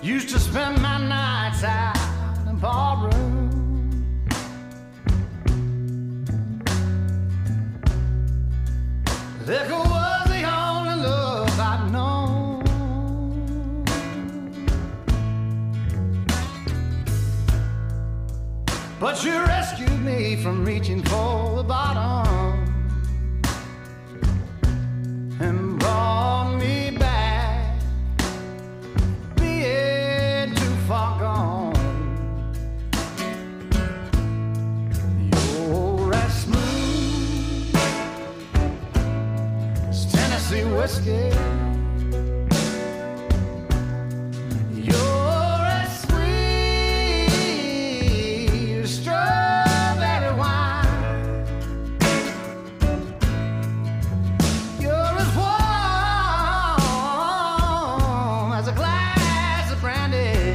Used to spend my nights out in barroom. Liquor was the only love I'd known. But you rescued me from reaching for the bottom and brought me back, being too far gone. You're as smooth as Tennessee whiskey. You're as sweet as strawberry wine. You're as warm as a glass of brandy.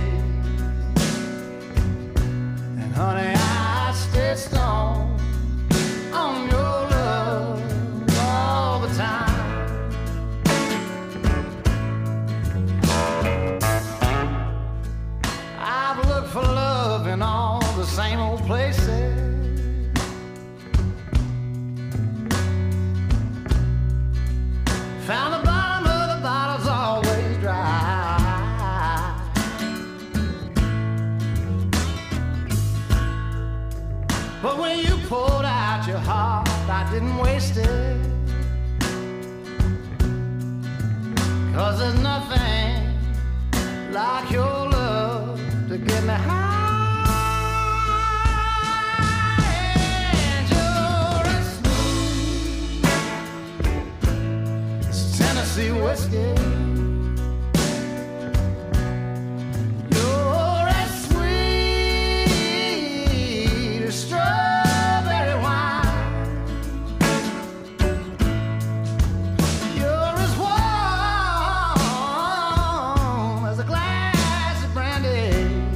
And honey, I stay stoned on your love all the time. I've looked for love in all the same old places. Found the bottom of the bottle's always dry. But when you poured out your heart, I didn't waste it. 'Cause there's nothing like your love to get me high. And you're as smooth as Tennessee whiskey. You're as sweet as strawberry wine. You're as warm as a glass of brandy.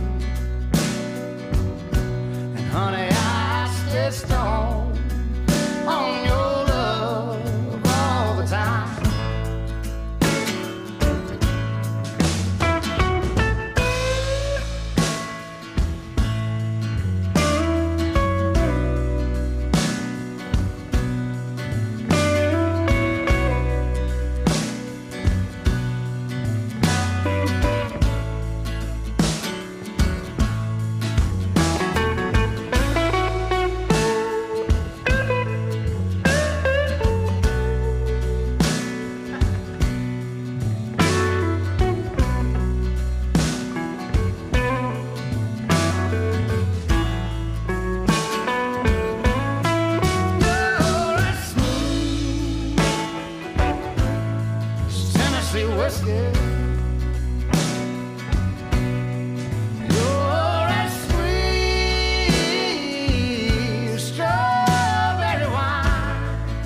And honey, I stay stoned on your love all the time. You're as smooth as Tennessee whiskey. You're as sweet as strawberry wine.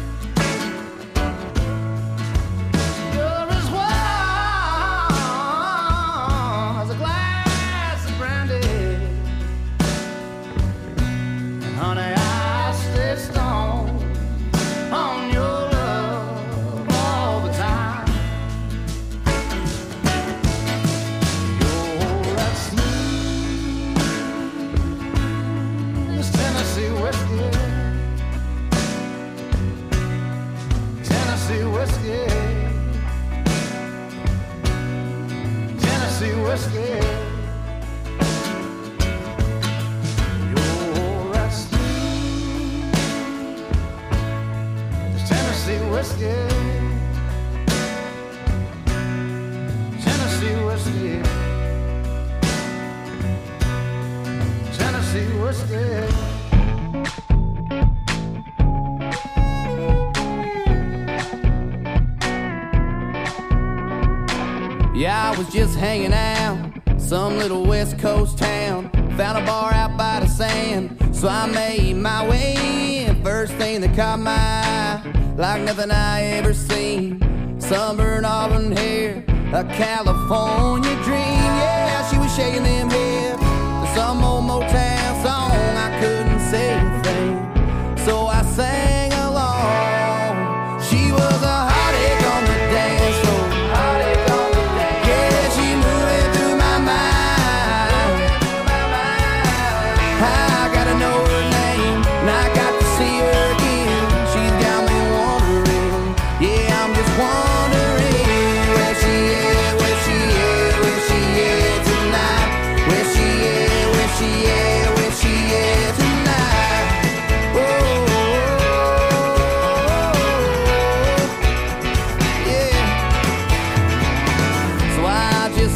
You're as warm as a glass of brandy. And honey, I stay stoned on your love all the time. You're as smooth as Tennessee whiskey. Tennessee whiskey. Tennessee whiskey. You're as smooth as Tennessee whiskey. Tennessee whiskey. Tennessee whiskey. Yeah, I was just hanging out, some little West Coast town. Found a bar out by the sand, so I made my way in. First thing that caught my eye, like nothing I ever seen. Sunburned auburn hair, a California dream. Yeah, she was shaking them hips to some old Motown song. I couldn't say a thing, so I sang along. She was a heartache on the dance floor. Yeah, she moving through my mind.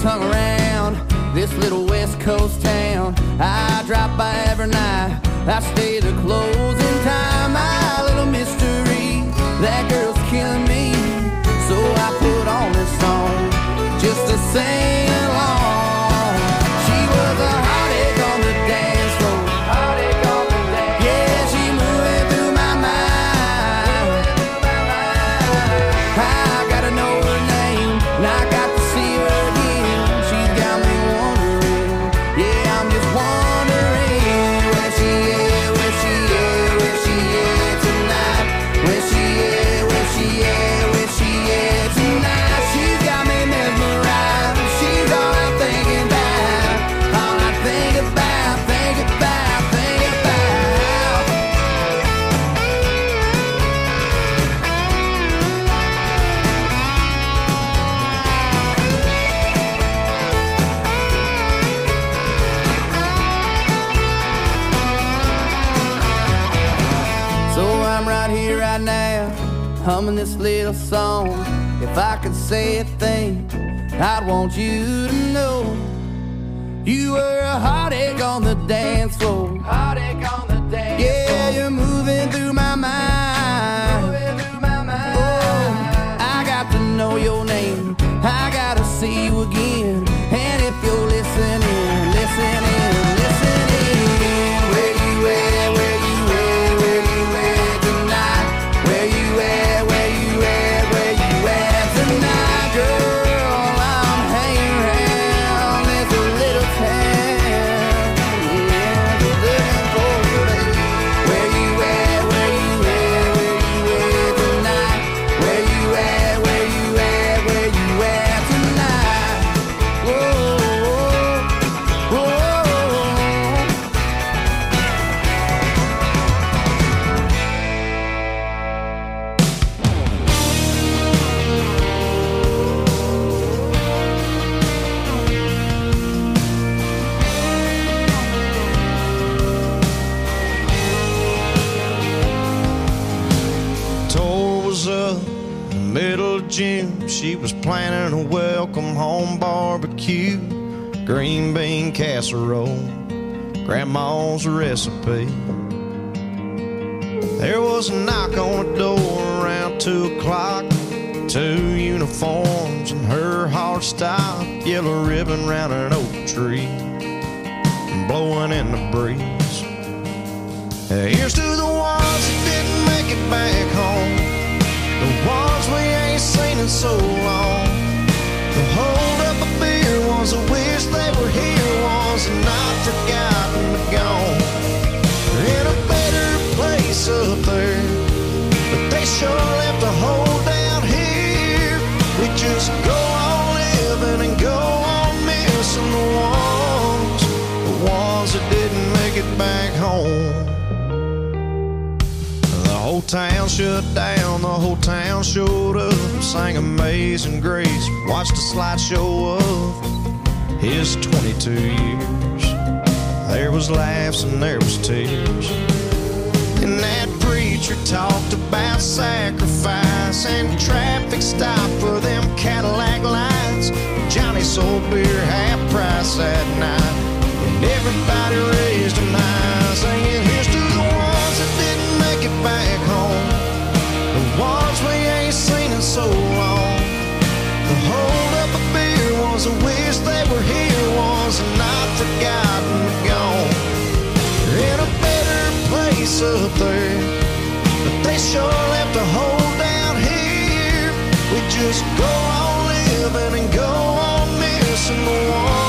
hung around this little West Coast town. I drop by every night, I stay to closing time. My little mystery, that girl's killing me. So I put on this song just to sing along. She was a heartache on the dance floor. Yeah, she moving through my mind. I gotta know her name, and I got to see her again. She's got me wondering, yeah, I'm just wondering where she is, where she is, where she is tonight. Where she is, where she is, where she is tonight. She's got me mesmerized. She's all I'm thinking about, all I think about, think about, think about. So I'm right here, right now, humming this little song. If I could say a thing, I'd want you to know you were a heartache on the dance floor. Heartache on the dance floor. Yeah, you're moving through my mind. Moving through my mind. Oh, I got to know your name, I gotta see you again. And if you're listening, listening, listening, where you at, where you at, where you at tonight? Where you at, where you at, where you at tonight? Girl, I'm hanging around this little town. Yeah, just looking for you. Where you at, where you at, where you at tonight? Where you at, where you at, where you at tonight? Whoa, whoa, whoa. Tour was up in the middle of June. She was planning a welcome home barbecue, green bean casserole, grandma's recipe. There was a knock on the door around 2 o'clock. 2 uniforms and her heart stopped. Yellow ribbon round an oak tree, blowing in the breeze. Here's to the ones that didn't make it back home, the ones we ain't seen in so long. The hold up a beer ones that wish they were here, ones that not forgotten but gone. They're in a better place up there, but they sure left a hole down here. We just go on living and go on missing the ones that didn't make it back home. The whole town shut down, the whole town showed up, sang Amazing Grace, watched a slideshow of his 22 years. There was laughs and there was tears, and that preacher talked about sacrifice and traffic stop for them Cadillac lights. Johnny sold beer half price that night, and everybody raised them high, singing here's to the ones that didn't make it back home, the ones we ain't seen in so long. The hold up a beer ones that wish they were here, ones that not forgotten but gone. They're in a better place up there, but they sure left a hole down here. We just go on living and go on missing the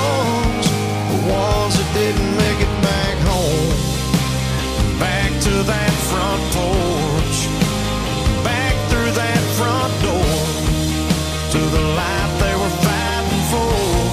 ones that didn't make it back home. Back to that front porch, back through that front door, to the life they were fighting for.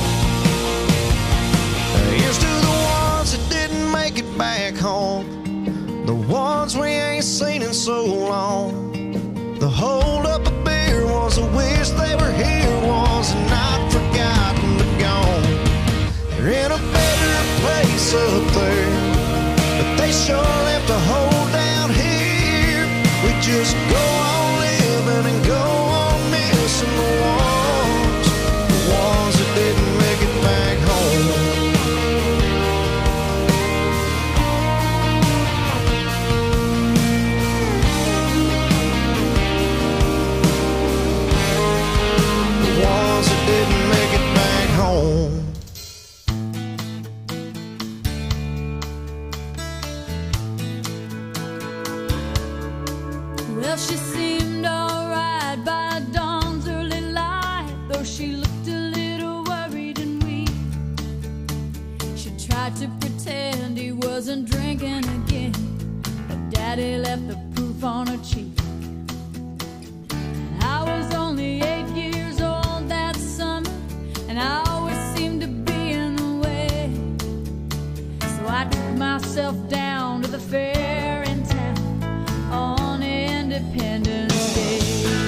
Here's to the ones that didn't make it back home, the ones we ain't seen in so long. The hold up a beer ones that wish they were here, ones that not forgotten but gone. They're in a better place up there, but they sure left a hole down here. We just go on living and go on missing the ones that didn't make she looked a little worried and weak. She tried to pretend he wasn't drinking again, but Daddy left the proof on her cheek. And I was only 8 years old that summer, and I always seemed to be in the way. So I took myself down to the fair in town on Independence Day.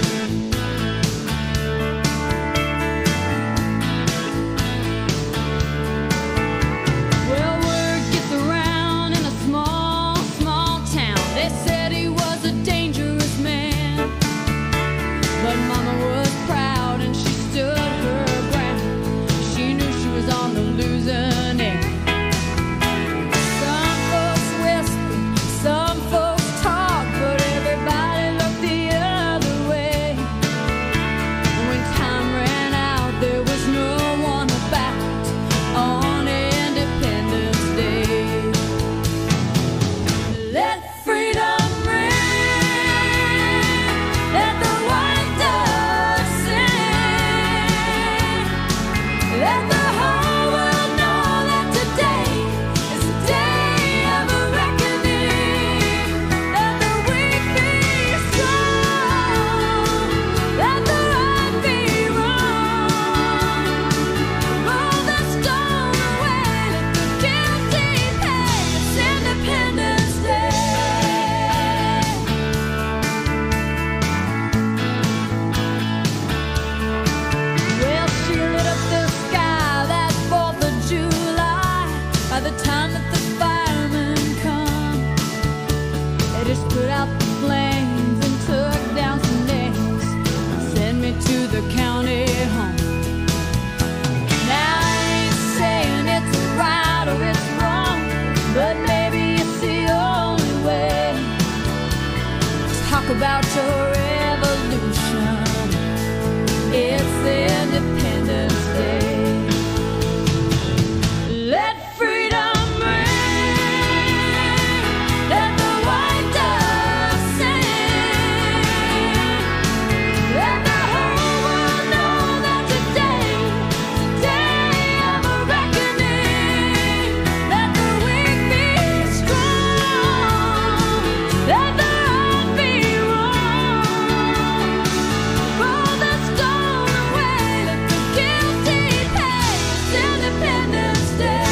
Well, word gets around in a small, small town. They said he was a dangerous man, but Mama was proud and she stood her ground. She knew she was on the losing end. Some folks whisper, some folks talk, but everybody looked the other way. When time ran out, there was no one about on Independence Day. Let freedom ring, let the white dove sing, let the whole world know that today is a day of a reckoning. Let the weak be strong, let the right be wrong. Roll the stone away, let the guilty pay. It's Independence Day. Well, she lit up the sky that 4th of July. By the time that the firemen come, they just put out the flames and took down some names and sent me to the county home. Now I ain't saying it's right or it's wrong, but maybe it's the only way. Talk about your revolution. It's Independence Day. Let freedom ring, let the white dove sing, let the whole world know that today is a day of a reckoning. Let the weak be strong, let the right be wrong. Roll the stone away, let the guilty pay. It's Independence Day.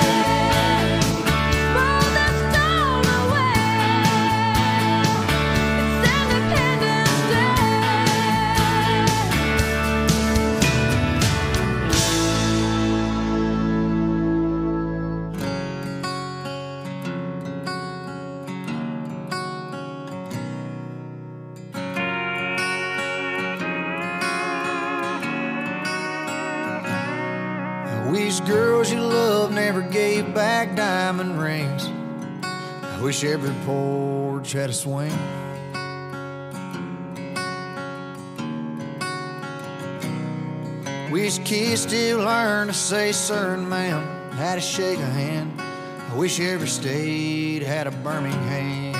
Roll the stone away. It's Independence Day. I wish girls you love never gave back diamond rings. I wish every porch had a swing. Wish kids still learn to say sir and ma'am, how to shake a hand. I wish every state had a Birmingham.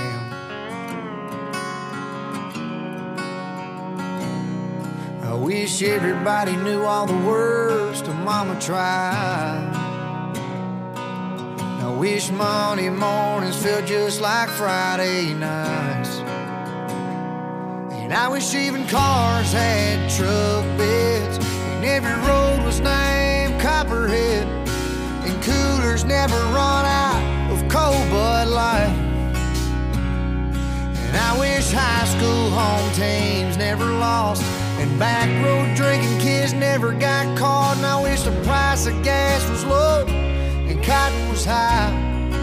I wish everybody knew all the words to Mama Tried. I wish Monday mornings felt just like Friday nights. And I wish even cars had truck beds, and every road was named Copperhead, and coolers never run out of cold Bud Light. And I wish high school home teams never lost, and back road drinking kids never got caught. And I wish the price of gas was low and cotton was high.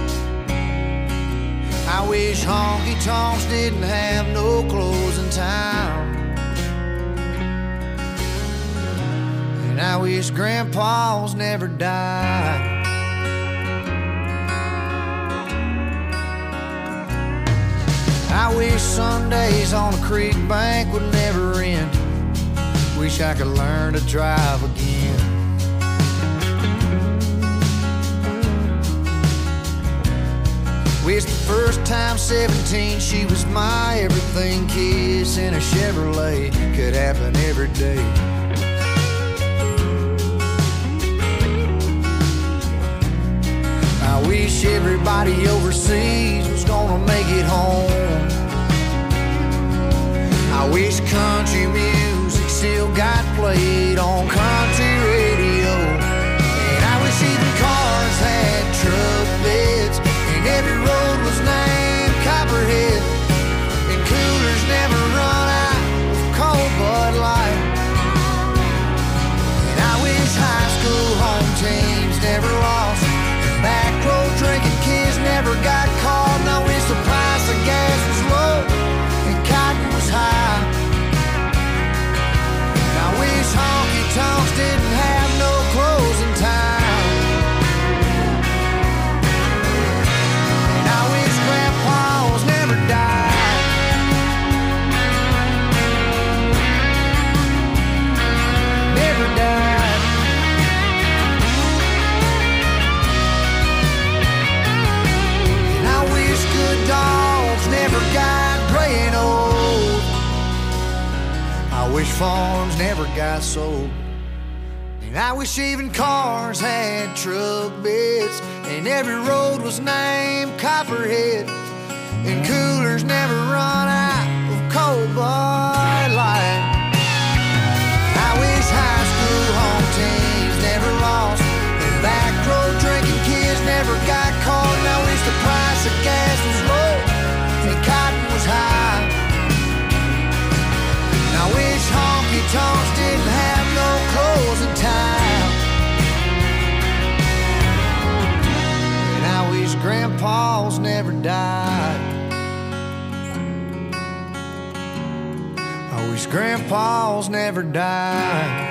I wish honky tonks didn't have no closing time. And I wish grandpas never died. I wish Sundays on the creek bank would never end. Wish I could learn to drive again. Wish the first time 17 she was my everything. Kiss in a Chevrolet could happen every day. everybody overseas was gonna make it home. I wish country music still got played on country radio. And I wish even cars had truck beds, and every road was named Copperhead, and coolers never run out of cold Bud Light. And I wish high school home teams never lost, and back road drinking kids never got caught. And I wish the price of gas was low and cotton was high. And I wish honky tonks didn't have no closing time. And I wish grandpas never died. Never died. And I wish good dogs never got playing old. I wish farms never got sold. And I wish even cars had truck beds, and every road was named Copperhead, and coolers never run out of cold Bud Light. I wish high school home teams never lost, and back road drinking kids never got caught. And I wish the price of gas was low and cotton was high. And I wish honky tonks didn't have no closing time. And I wish grandpas never died. I wish grandpas never died.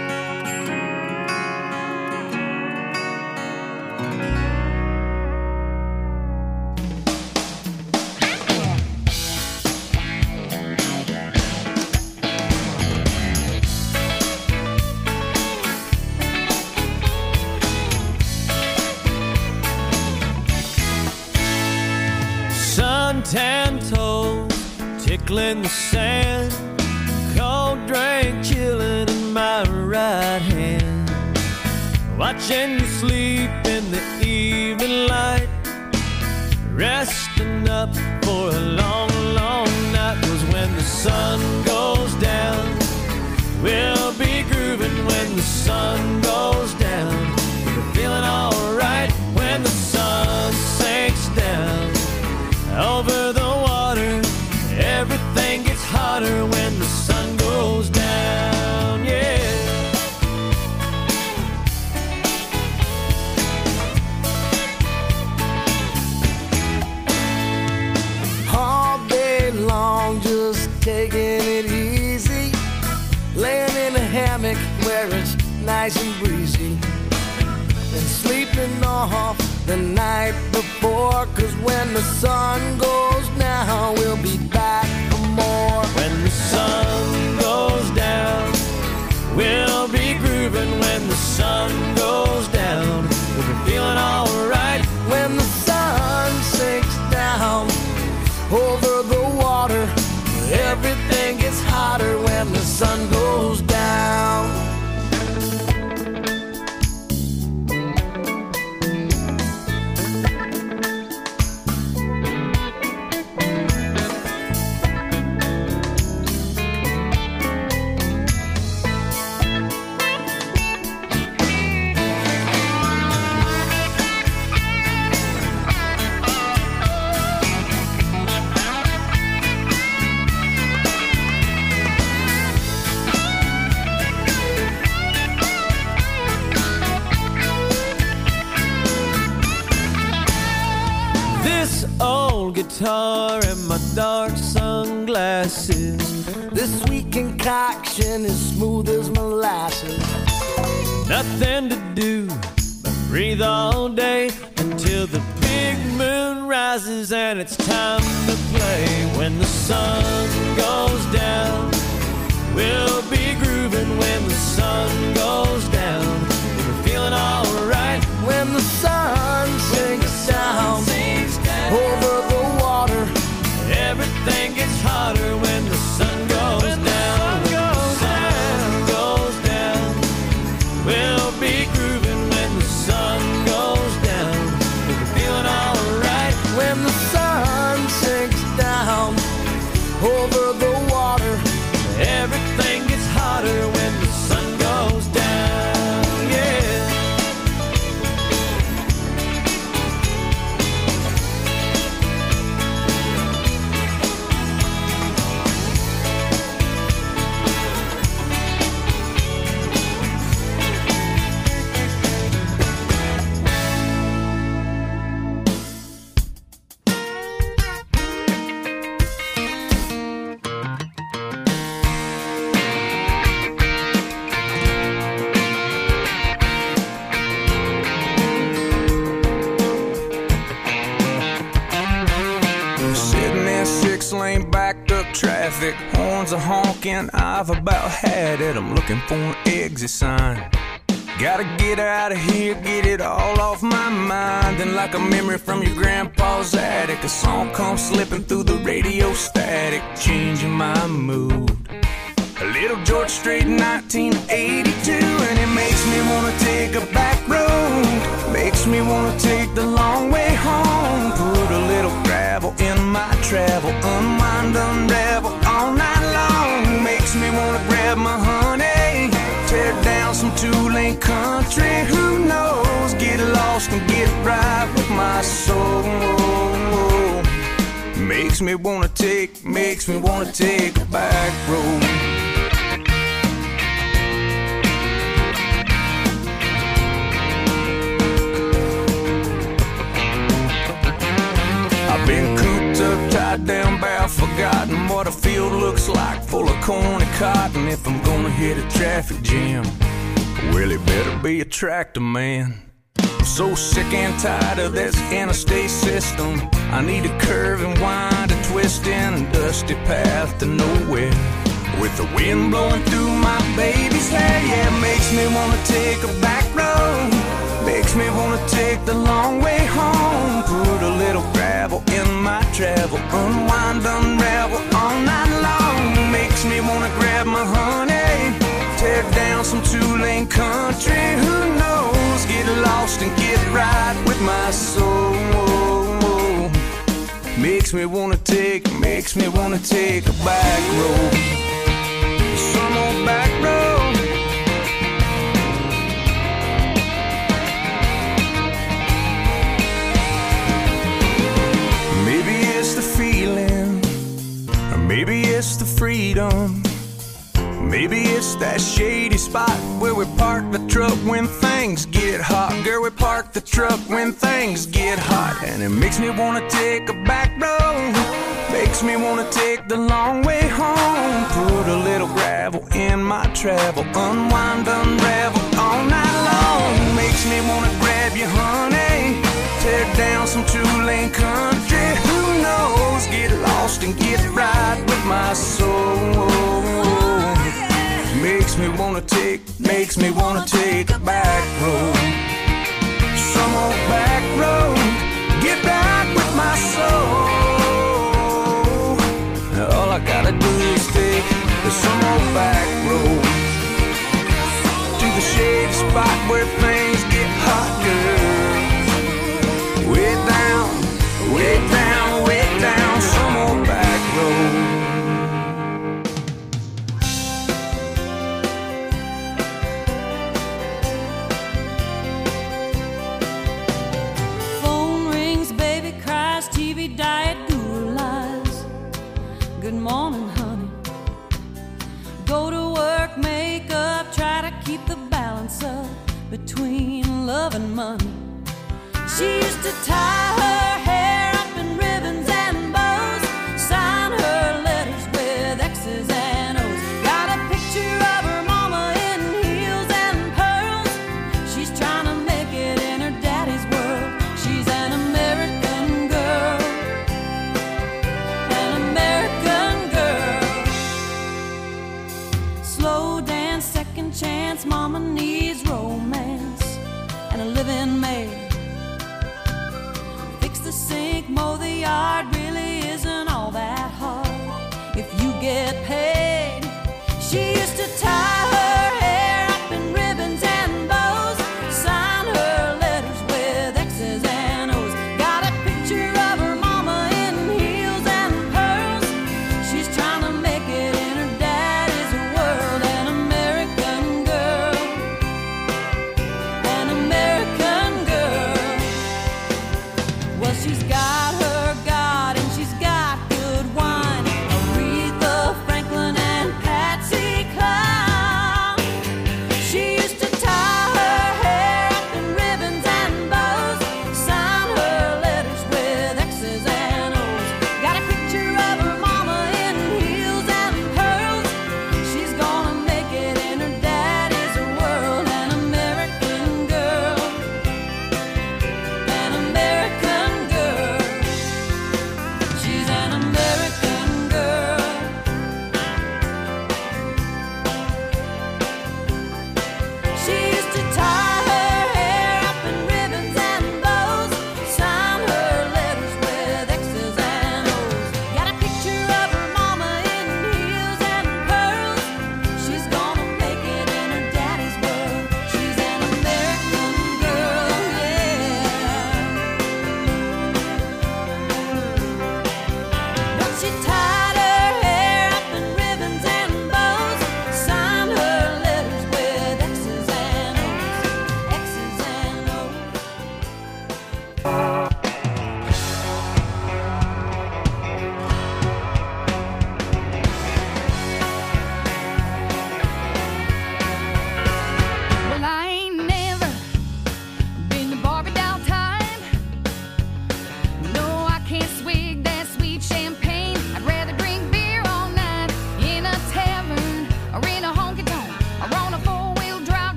Suntan toes tickling the sand, cold drink chilling in my right hand, watching you sleep in the evening light, resting up for a long, long night. 'Cause when the sun goes down, we'll be grooving. When the sun goes down, we're feeling alright. When the sun sinks down over the water, everything gets hotter when the sun goes down, yeah. All day long, just taking it easy, laying in a hammock where it's nice and breezy, and sleeping off the night before. 'Cause when the sun goes down, we'll be back for more. When the sun goes down, we'll be grooving. When the sun goes down, we'll be feeling alright. When the sun sinks down over the water, everything gets hotter when the sun goes down. Guitar and my dark sunglasses, This sweet concoction is smooth as molasses. nothing to do but breathe all day until the big moon rises and it's time to play. When the sun goes down, we'll be grooving. When the sun goes down, we're feeling alright. When the sun sinks down over the water, everything gets hotter when the sun goes down. When the sun goes down, we'll be grooving. When the sun goes down, we'll be feeling alright. traffic, horns are honking, I've about had it. I'm looking for an exit sign. Gotta get out of here, get it all off my mind. And like a memory from your grandpa's attic, a song comes slipping through the radio static, changing my mood. A little George Strait, 1982, and it makes me wanna take a back road. Makes me wanna take the long way home. Put a little gravel in my travel, unwind, unravel all night long. Makes me wanna grab my honey, tear down some two-lane country. Who knows? Get lost and get right with my soul. Makes me wanna take a back road. Been cooped up, tied down, bow, forgotten what a field looks like, full of corn and cotton. If I'm gonna hit a traffic jam, well, it better be a tractor man. I'm so sick and tired of this interstate system. I need a curve and wind, a twist in a dusty path to nowhere, with the wind blowing through my baby's hair. Yeah, it makes me wanna take a back road. Makes me wanna take the long way home. Put a little gravel in my travel, unwind, unravel all night long. Makes me wanna grab my honey, tear down some two-lane country. Who knows? Get lost and get right with my soul. Makes me wanna take a back road. Some old back road. Maybe it's the freedom. Maybe it's that shady spot where we park the truck when things get hot. Girl, we park the truck when things get hot. And it makes me wanna take a back road. Makes me wanna take the long way home. Put a little gravel in my travel, unwind, unravel all night long. Makes me wanna grab you, honey, tear down some two-lane country. Who knows? Get lost and get right with my soul. Makes me wanna take a back road. Some old back road. Get right with my soul. All I gotta do is take some old back road to the shady spot where things get hot, girl. Way down, way down, way down, some old back road. Phone rings, baby cries, TV diet, guru lies. Good morning, honey. Go to work, make up, try to keep the balance up between love and money. She used to tie her hair up in ribbons and bows, sign her letters with X's and O's. Got a picture of her mama in heels and pearls. She's trying to make it in her daddy's world. She's an American girl, an American girl. Slow dance, second chance, mama needs romance and a living maid.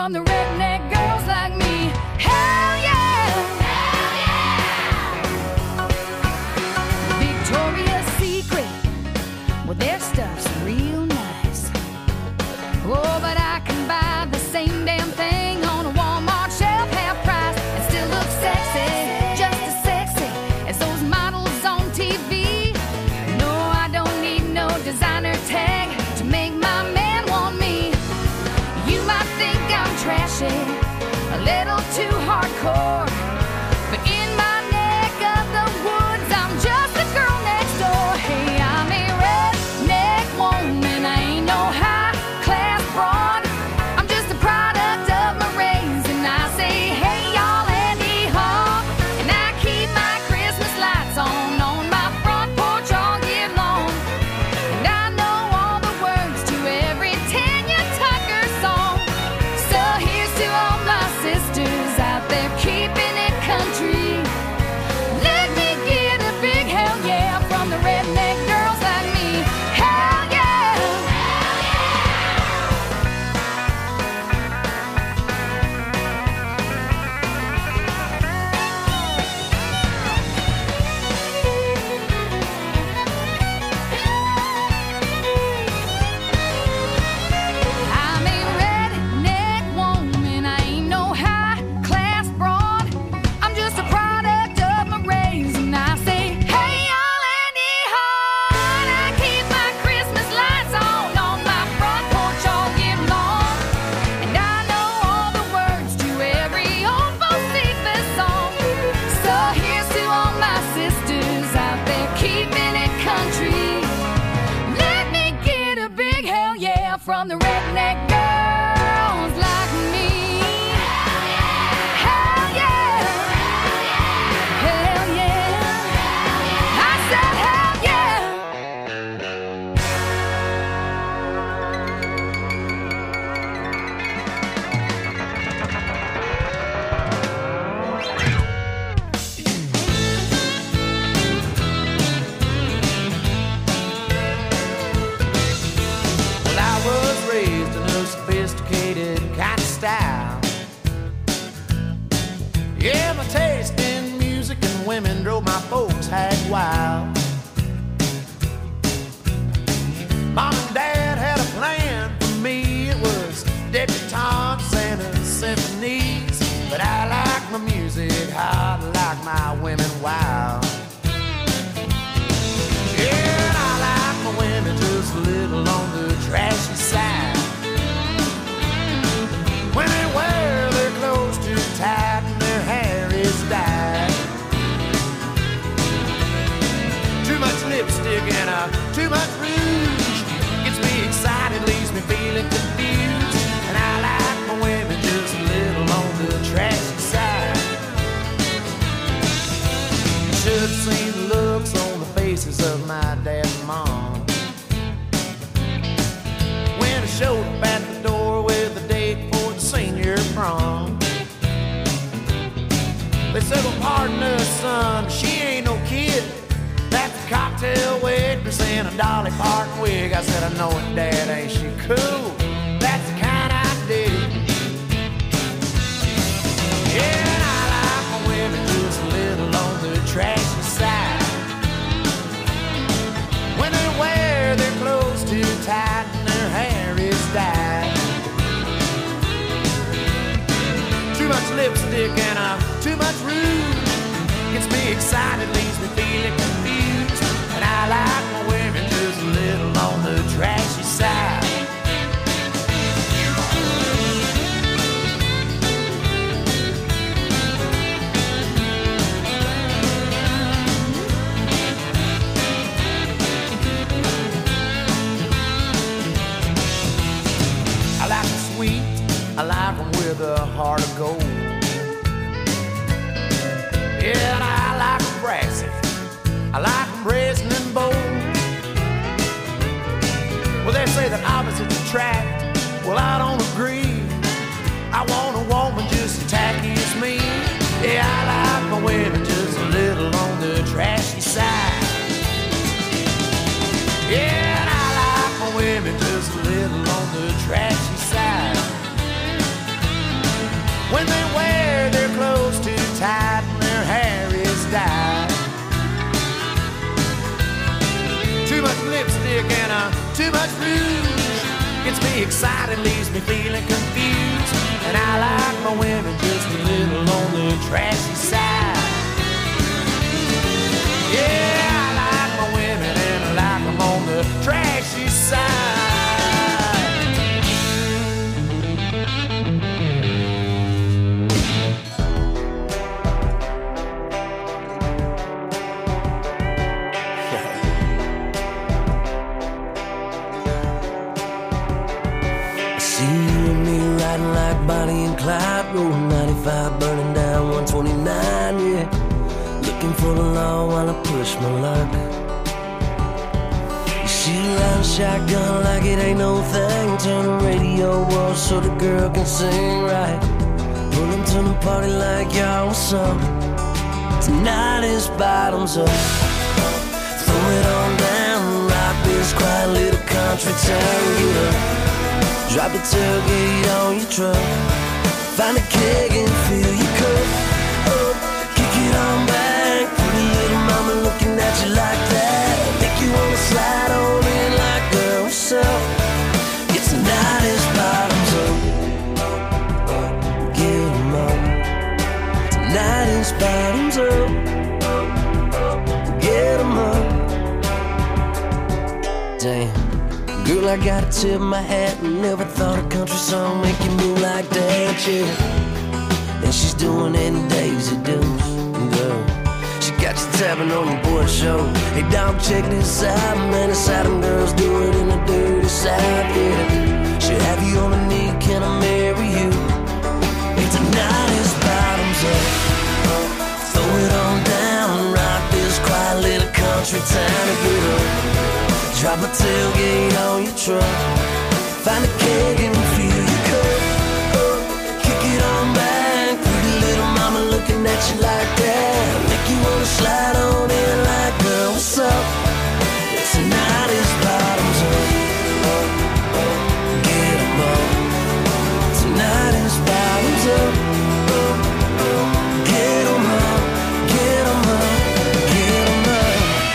from the redneck girls like me. Hell yeah! Hell yeah! Victoria's Secret, well, their stuff's real nice. Oh, but I can buy the same damn thing on a Walmart shelf, half price, and still look sexy, just as sexy as those models on TV. No, I don't need no designer tag to make my man want me. You might think I'm trashy, a little too hardcore, but in my neck of the woods, I'm just a girl next door. Hey, I'm a redneck woman, I ain't no high-class broad. I'm just a product of my race, and I say, hey, y'all, Andy Haw. And I keep my Christmas lights on my front porch all year long. And I know all the words to every Tanya Tucker song. So here's to all my sisters out there keeping it country. Let me get a big hell yeah from the redneck girls like me. Hell yeah! I'm a redneck woman, I ain't no high-class broad. I'm just a product of my race, and I say, hey, y'all, Andy Haw. And I keep my Christmas lights on my front porch all year long. And I know all the words to every old Bocephus song. So here's to all my sisters out there keeping it country. Let me get a big hell yeah from the redneck girls like me. Hell yeah! Hell yeah! I said hell yeah! Well, I was raised in a sophisticated kind of style. Yeah, my taste in music and women drove my folks hag wild. Mom and Dad had a plan for me. It was debutantes and symphonies. But I like my music hot, like my women wild. Yeah, and I like my women just a little on the trashy side. When they wear their clothes too tight and their hair is dyed. Too much lipstick and too much rouge gets me excited, leaves me feeling confused. And I like my women just a little on the trashy side. Should have seen the looks on the faces of my dad and mom when I showed up at the door with a date for the senior prom. They said, well, pardon us, son, she ain't no kid. That's a cocktail waitress in a Dolly Parton wig. I said, I know it, Dad, ain't she cool? That's the kind I dig. Yeah, and I like my women just a little on the trashy side. When they wear their clothes too tight and their hair is dyed. Too much lipstick and too much rouge gets me excited, leaves me feeling confused. And I like my women just a little on the trashy side. I like them sweet, I like them with a heart of gold. Yeah, and I like them brassy, I like them brazen and bold. Well, they say that opposites attract, well, I don't agree. I want a woman just as tacky as me. Yeah, I like my women just a little on the trashy side. Yeah, and I like my women just a little on the trashy side. when they wear their clothes too tight and their hair is dyed. Too much lipstick and too much rouge gets me excited, leaves me feeling confused. And I like my women just a little on the trashy side. Yeah, I like my women and I like them on the trashy side. Bonnie and Clyde, rolling 95, burning down 129, yeah. Looking for the law while I push my luck. You shoot around shotgun like it ain't no thing. Turn the radio off so the girl can sing right. Pull them to the party like y'all, what's up? Tonight is bottoms up. Throw it on down, rock this quiet little country town. Get up. Drop the tailgate on your truck. Find a keg and fill your cup up. Kick it on back. Pretty little mama looking at you like that. Make you wanna slide on in like, girl, what's up? It's tonight is bottoms up. Get 'em up. Tonight is bottoms up. Get 'em up. Damn. Girl, I gotta tip my hat and never thought a country song make you move like that, yeah. And she's doing it in Daisy Dukes, girl. She got you tapping on the board show. Hey, dog, check this out, man. It's how them girls do it in the dirty South, yeah. She'll have you on a knee, can I marry you? Hey, tonight is bottoms up. Throw it on down, rock this quiet little country town to get up. Drop a tailgate on your truck. Find a keg and fill your cup up. Kick it on back. Pretty little mama looking at you like that. Make you wanna slide on in like, girl, what's up? Tonight is bottoms up. Get 'em up. Tonight is bottoms up. Get 'em up. Get 'em up. Get 'em up.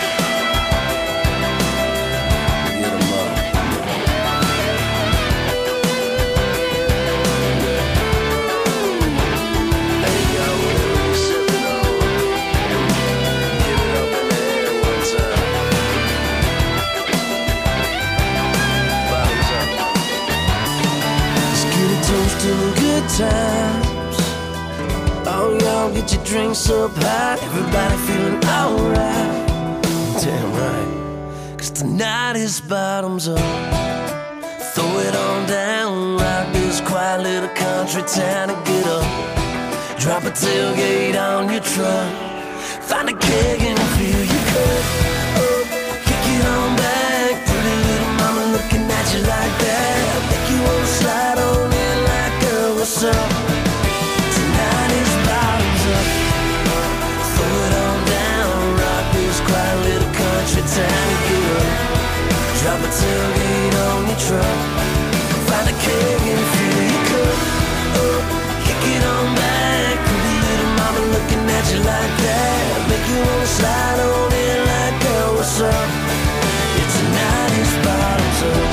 To good times. Oh, y'all get your drinks up high. Everybody feeling alright. Damn right. 'Cause tonight is bottoms up. Throw it on down. Rock this quiet little country town and get up. Drop a tailgate on your truck. Find a keg and fill your cup up. Kick it on back. Pretty little mama looking at you like that. Make you wanna slide on in like, girl, what's up? Tonight is bottoms up. Throw it on down. Rock this quiet little country town and get up. Drop a tailgate on your truck. Find a keg and fill your cup up. Kick it on back. Pretty little mama looking at you like that. Make you wanna slide on in like, girl, what's up? Yeah, tonight is bottoms up.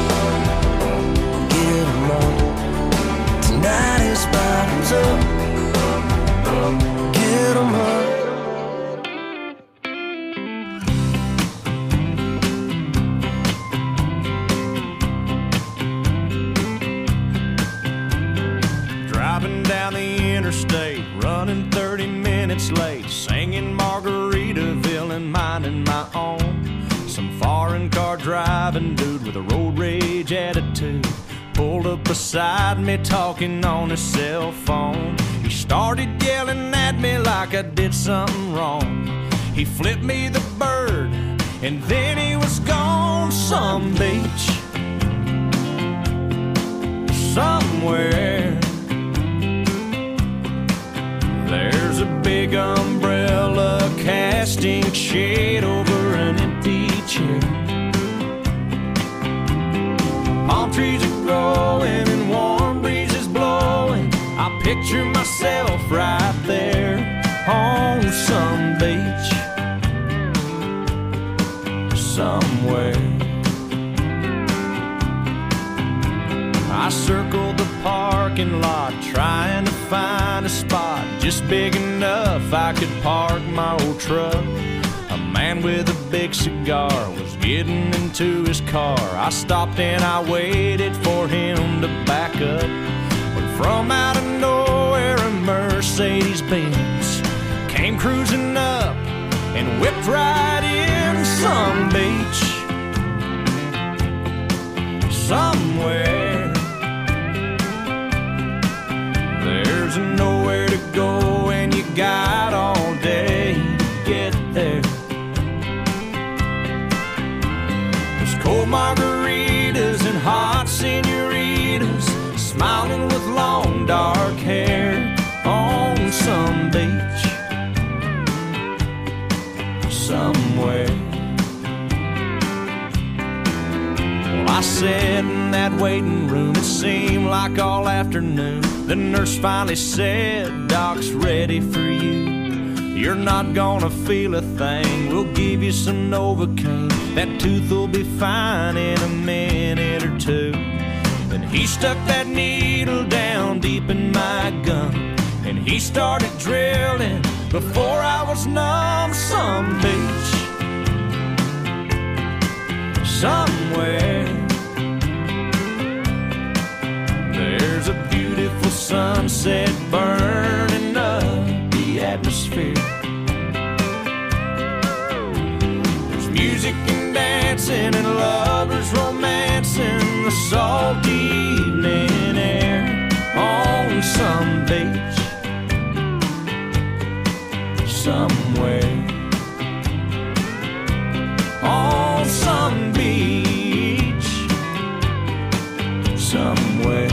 Get 'em up. Tonight is bottoms up. Get 'em up. Driving down the interstate, running 30 minutes late, singing Margaritaville and minding my own. Some foreign car driving dude with a road rage attitude pulled up beside me talking on his cell phone. He started yelling at me like I did something wrong. He flipped me the bird and then he was gone. Some beach somewhere, there's a big umbrella casting shade over an empty chair. Palm trees are growing and warm breezes blowing. I picture myself right there on some beach somewhere. I circled the parking lot trying to find a spot just big enough I could park my old truck. A man with a big cigar was getting into his car. I stopped and I waited for him to back up. But from out of nowhere a Mercedes-Benz came cruising up and whipped right in some beach somewhere. There's nowhere to go and you got all day to get there. There's cold margaritas and hot senoritas smiling with long dark hair on some beach somewhere. Well, I sat in that waiting room, it seemed like all afternoon. The nurse finally said, "Doc's ready for you. You're not gonna feel a thing. We'll give you some Novocaine. That tooth will be fine in a minute or two." Then he stuck that needle down deep in my gum, and he started drilling before I was numb. Some beach somewhere. There's a beautiful sunset burning up the atmosphere. There's music and dancing and lovers romancing the salty evening air on some beach somewhere. On some beach somewhere.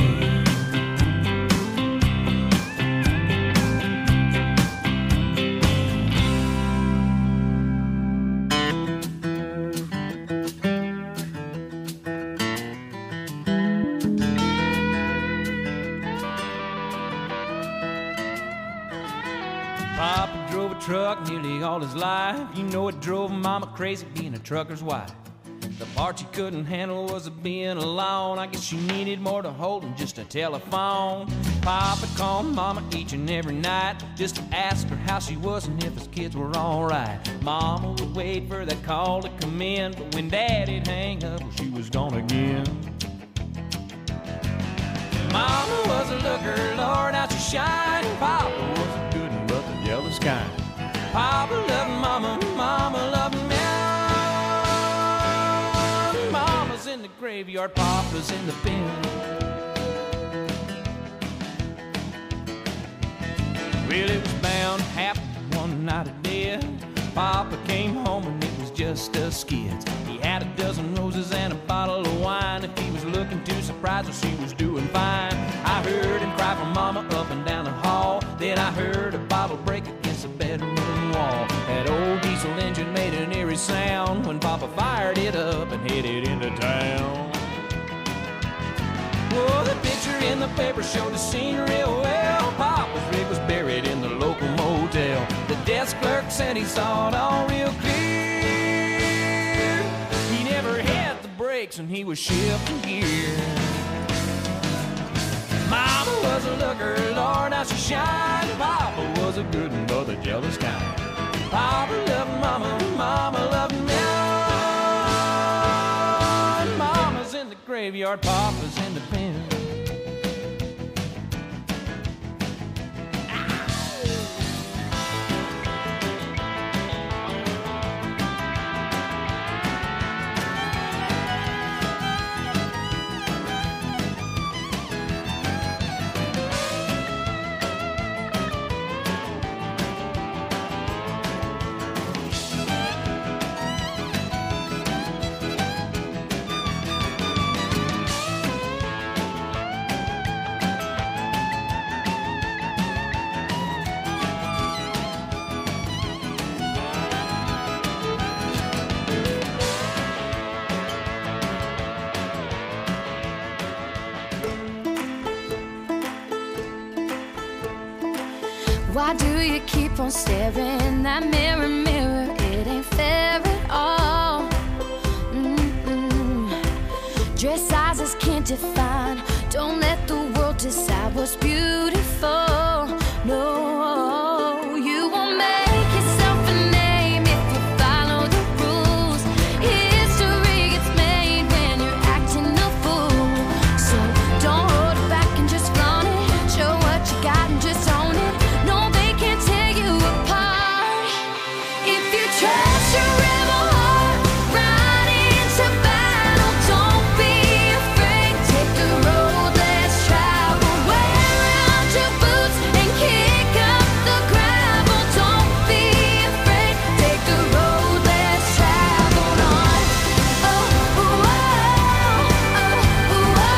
Papa drove a truck nearly all his life. You know it drove Mama crazy being a trucker's wife. The part she couldn't handle was being alone. I guess she needed more to hold than just a telephone. Papa called Mama each and every night just to ask her how she was and if his kids were alright. Mama would wait for that call to come in, but when Daddy'd hang up, well, she was gone again. Mama was a looker, Lord, how she shined. Papa was a good one, but the jealous kind. Papa loved Mama, Mama loved me. Mama's in the graveyard, Papa's in the pen. Well, it was bound to happen one night of death. Papa came home and it was just us kids. He had a dozen roses and a bottle of wine. If he was looking too surprised, well, she was doing fine. I heard him cry for Mama up and down the hall. Then I heard a bottle break against the bedroom wall. That old diesel engine made an eerie sound when Papa fired it up and headed into town. Well, the picture in the paper showed the scene real well. Papa's rig was buried in the local motel. The desk clerk said he saw it all real clear. He never had the brakes and he was shifting gear. Mama was a looker, Lord, how she shined. Papa was a good one, but the jealous kind. Papa loved Mama, Mama loved me. Mama's in the graveyard, Papa's in the pen. Why do you keep on staring? That mirror, mirror, it ain't fair at all. Dress sizes can't define. Don't let the world decide what's beautiful. No, you won't make yourself a name if you follow the rules. History gets made when you're acting a fool. So don't hold it back and just flaunt it. Show what you got and just own it. No, they can't tear you apart. If you trust your rebel heart, ride into battle. Don't be afraid. Take the road less traveled. Wear out your boots and kick up the gravel. Don't be afraid. Take the road less traveled on. Oh, oh, oh,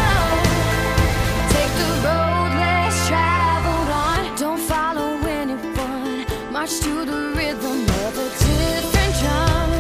take the road less traveled on. Don't follow anyone. March to the rhythm of a different drum.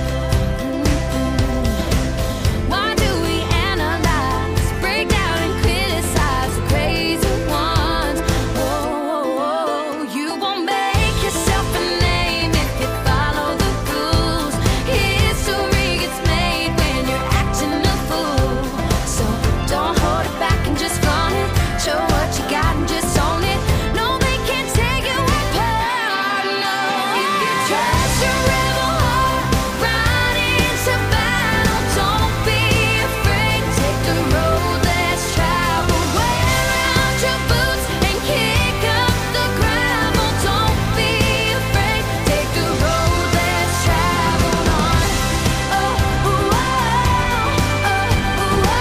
Why do we analyze, break down and criticize the crazy ones? Oh, you won't make yourself a name if you follow the rules. History gets made when you're acting a fool. So don't hold it back and just flaunt it. Show what you got and just own it. No, they can't take you apart. No, if you trust your rebel heart, ride into battle. Don't be afraid. Take the road less traveled. Wear out your boots and kick up the gravel. Don't be afraid. Take the road less traveled on. Oh, oh, oh,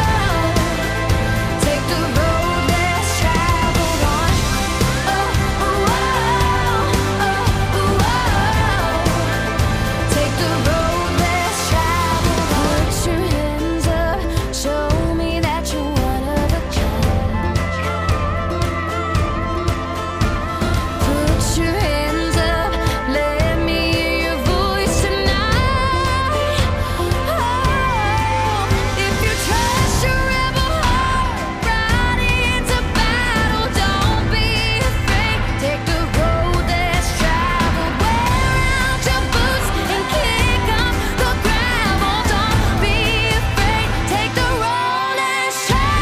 take the road less traveled on. Oh, oh, take the road less traveled on. Put your hands up, show me that you're one of a kind. Put your hands up, let me hear your voice tonight. Oh, if you trust your rebel heart, ride into battle. Don't be afraid. Take the road less traveled. Wear out your boots and kick up the gravel. Don't be afraid. Take the road less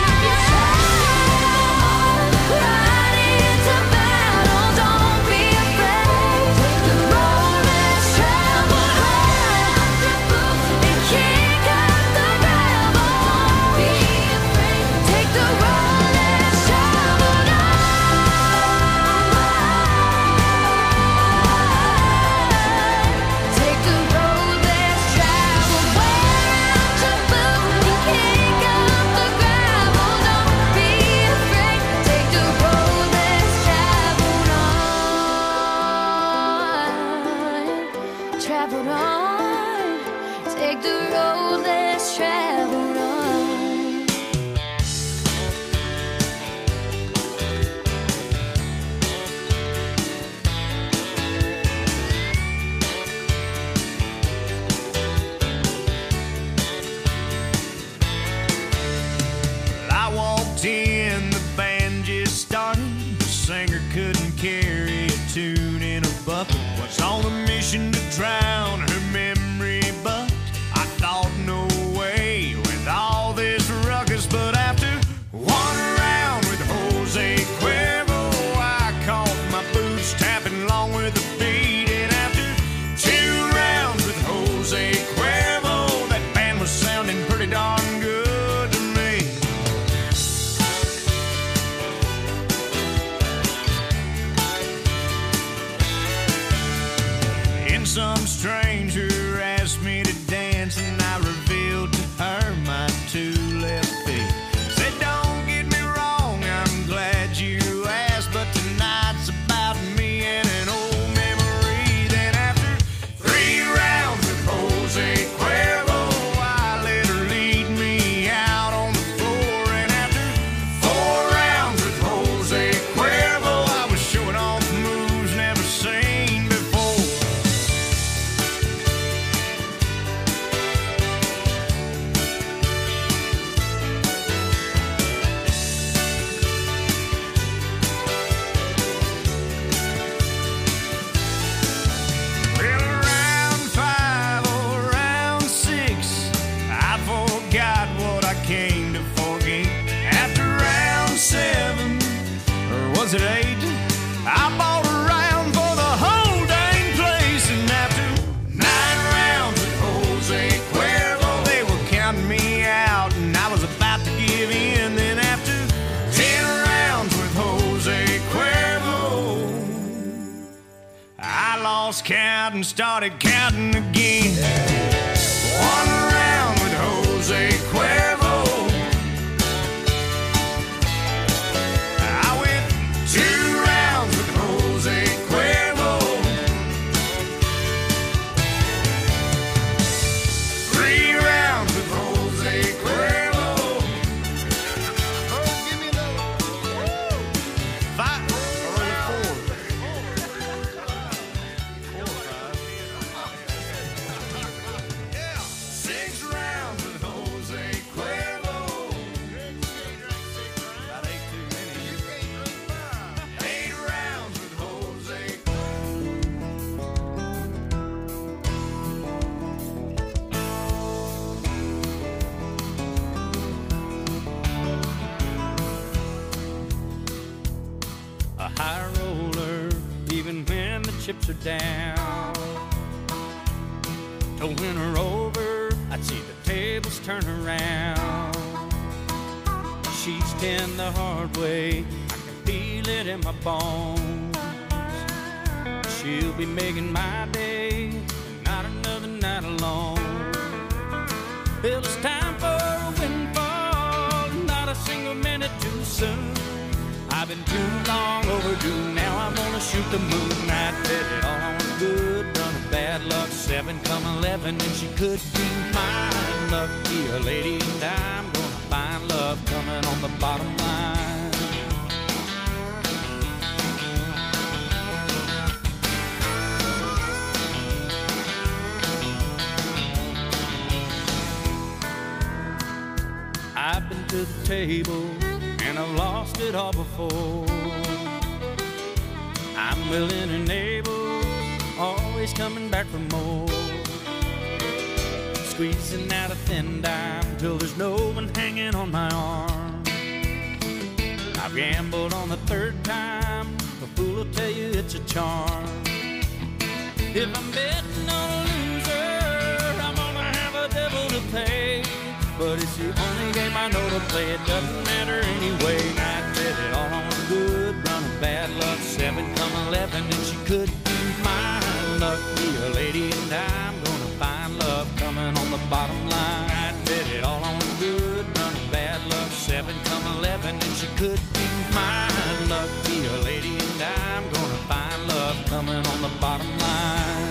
traveled. Ride into battle. Don't be afraid. Take the road less traveled. Wear out your boots and kick up the gravel. Don't be afraid. Take the road less traveled. Take the road less traveled. Wear out your boots and kick up the gravel. Don't be afraid. Take the road less traveled on. Traveled on. Take the road less traveled on. I walked in, the band just started. The singer couldn't carry a tune in a bucket. Was on a mission to drown her memory, but I thought no way with all this ruckus. But after one round with Jose Cuervo, I caught my boots tapping along with the beat. And after two rounds with Jose Cuervo, that band was sounding pretty darn good to me. And some stranger asked me to dance, and I revealed to her my two left feet. Said, don't get me wrong, I'm glad you asked, but tonight's about me and an old memory. Then after three rounds with Jose Cuervo, I let her lead me out on the floor. And after four rounds with Jose Cuervo, I was showing off moves never seen before. at 8. I bought a round for the whole dang place, and after 9 rounds with Jose Cuervo, they were counting me out, and I was about to give in. Then after 10 rounds with Jose Cuervo, I lost count and started counting again. 1 round with Jose Cuervo, I went 2 rounds with Jose Cuervo, 3 rounds with Jose Cuervo. Oh, give me another. 5 or 4. 6 rounds with Jose Cuervo. About 8 too many. 8 rounds with Jose. A high roller, even when the chips are down. To win her over, I'd see the tables turn around. She's 10 the hard way, I can feel it in my bones. She'll be making my day, and not another night alone. Well, it's time for a windfall, not a single minute too soon. I've been too long overdue, now I'm gonna shoot the moon. I bet it all on a good run of bad luck. 7 come 11, and she could be mine. Lucky a lady, and I'm gonna find love coming on the bottom line. I've been to the table, and I've lost it all before. I'm willing and able, always coming back for more. Squeezing out a thin dime till there's no one hanging on my arm. I've gambled on the 3rd time, a fool will tell you it's a charm. If I'm betting on a loser, I'm gonna have a devil to pay. But it's the only game I know to play, it doesn't matter anyway. I bet it all on a good run of bad luck. 7 come 11, and she could be mine. Lucky a lady, and I'm gonna find love coming on the bottom line. I bet it all on a good run of bad luck. 7 come 11, and she could be mine. Lucky a lady, and I'm gonna find love coming on the bottom line.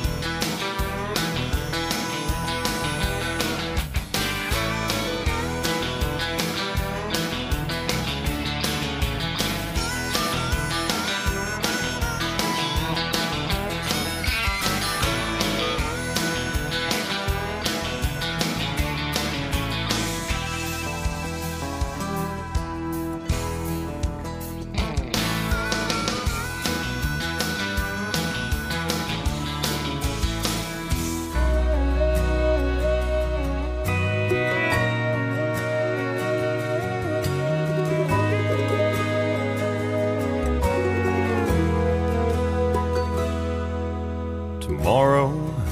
Tomorrow,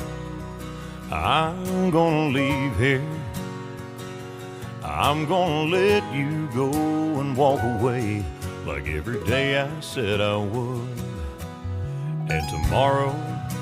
I'm gonna leave here. I'm gonna let you go and walk away like every day I said I would. And tomorrow,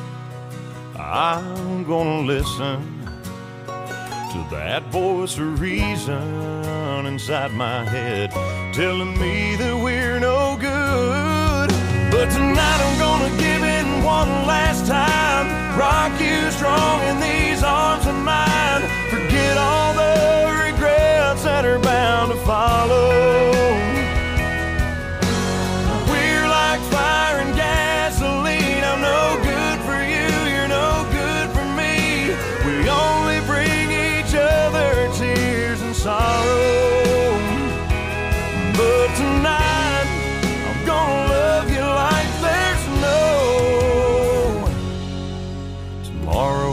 I'm gonna listen to that voice of reason inside my head telling me that we're no good. But tonight I'm gonna give it one last time, rock you strong in these arms of mine. Forget all the regrets that are bound to follow. We're like fire and gasoline. I'm no good for you, you're no good for me. We only bring each other tears and sorrow. But tonight I'm gonna love you like there's no tomorrow.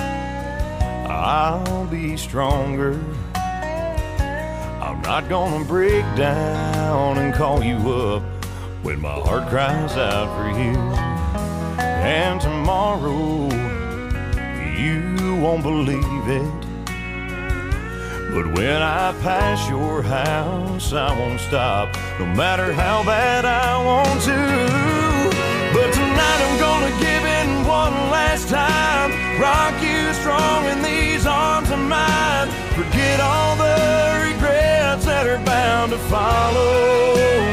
I'll be stronger. I'm not gonna break down and call you up when my heart cries out for you. And tomorrow, you won't believe it, but when I pass your house, I won't stop, no matter how bad I want to. But tonight I'm gonna give in one last time, rock you strong in these arms of mine, forget all the regrets that are bound to follow.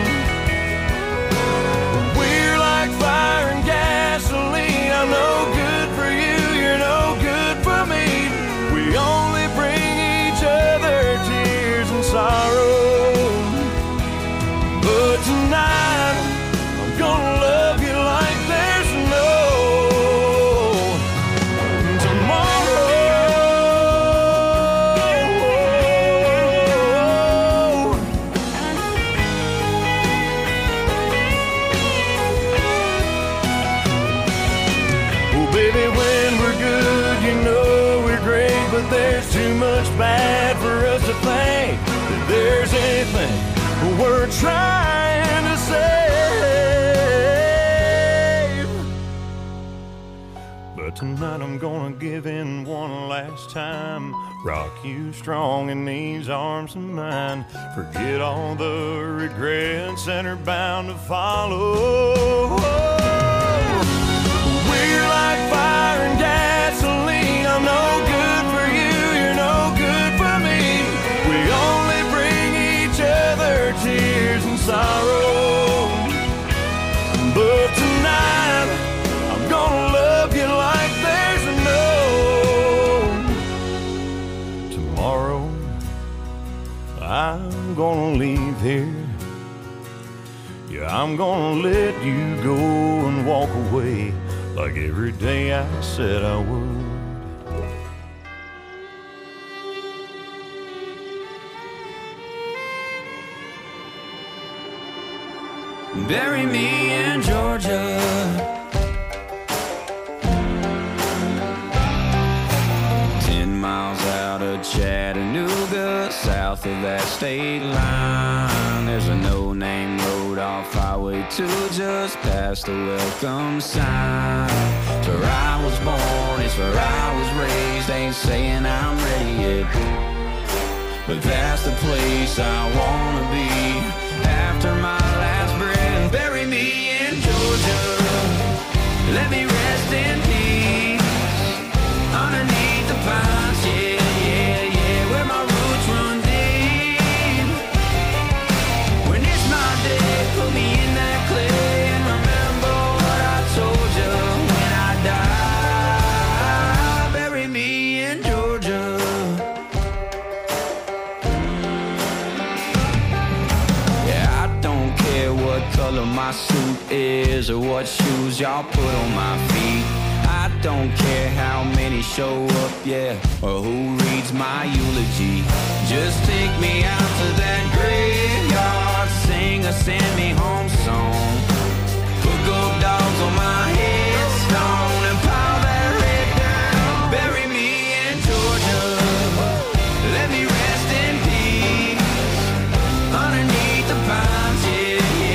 We're like fire and gasoline, I'm no good for you, you're no good for me. We only bring each other tears and sorrow. But tonight I'm gonna love you like there's no tomorrow. Oh baby, when we're good, you know we're great, but there's too much bad for us to think that there's anything we're trying to save. But tonight I'm gonna give in one last time, rock you strong in these arms of mine, forget all the regrets that are bound to follow. We're like fire and gasoline, I'm no good for you, you're no good for me. We only bring each other tears and sorrow. But tonight I'm gonna love you like there's no tomorrow. I'm gonna leave here, yeah, I'm gonna let you go and walk away like every day I said I would. Bury me in Georgia, 10 miles out of Chattanooga, south of that state line. There's a no-name road off Highway 2, just past the welcome sign. It's where I was born, it's where I was raised. Ain't saying I'm ready yet, but that's the place I wanna be after my last breath. Bury me in Georgia, let me rest in peace underneath the pines, yeah, yeah, yeah, where my roots run deep. When it's my day, put me in that clay and remember what I told you when I die. Bury me in Georgia. What color my suit is or what shoes y'all put on my feet. I don't care how many show up, yeah, or who reads my eulogy. Just take me out to that graveyard, sing a send me home song, hook up dogs on my headstone and pile that red down. Bury me in Georgia, let me rest in peace underneath the pines, yeah.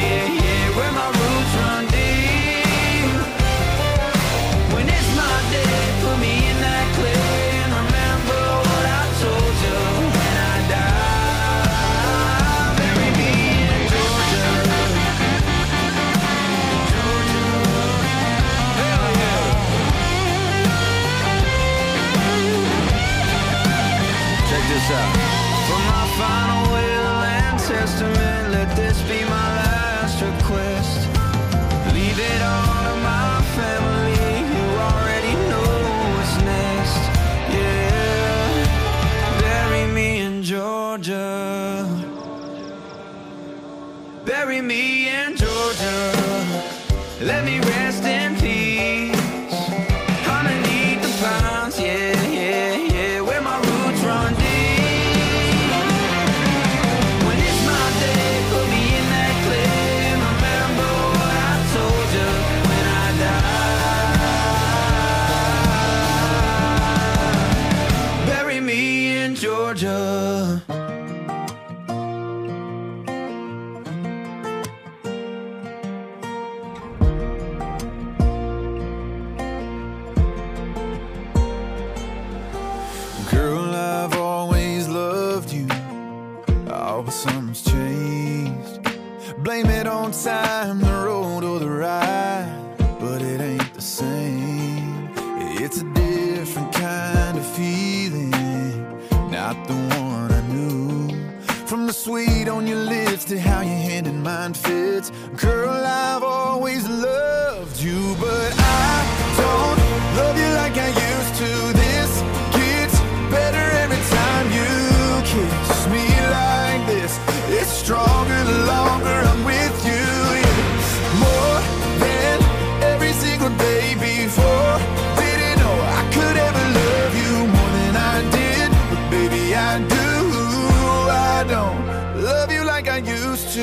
For my final will and testament, let this be my last request. Leave it all to my family who already know what's next. Yeah, bury me in Georgia, bury me in Georgia, let me rest in peace underneath the pines, yeah, yeah, yeah, where my roots run deep. Georgia. time, the road or the ride, but it ain't the same. It's a different kind of feeling, not the one I knew. From the sweet on your lips to how your hand in mine fits. Girl, I've always loved you, but I don't love you like I used to. This gets better every time you kiss me like this. It's stronger the longer I'm with you. Yeah. More than every single day before. Didn't know I could ever love you more than I did, but baby I do. I don't love you like I used to.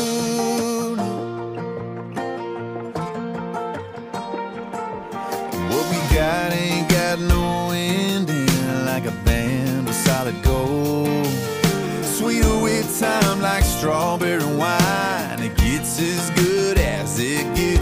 What we got ain't got no ending, like a band of solid gold. Sweeter with time like strawberry wine. It gets as good as it gets.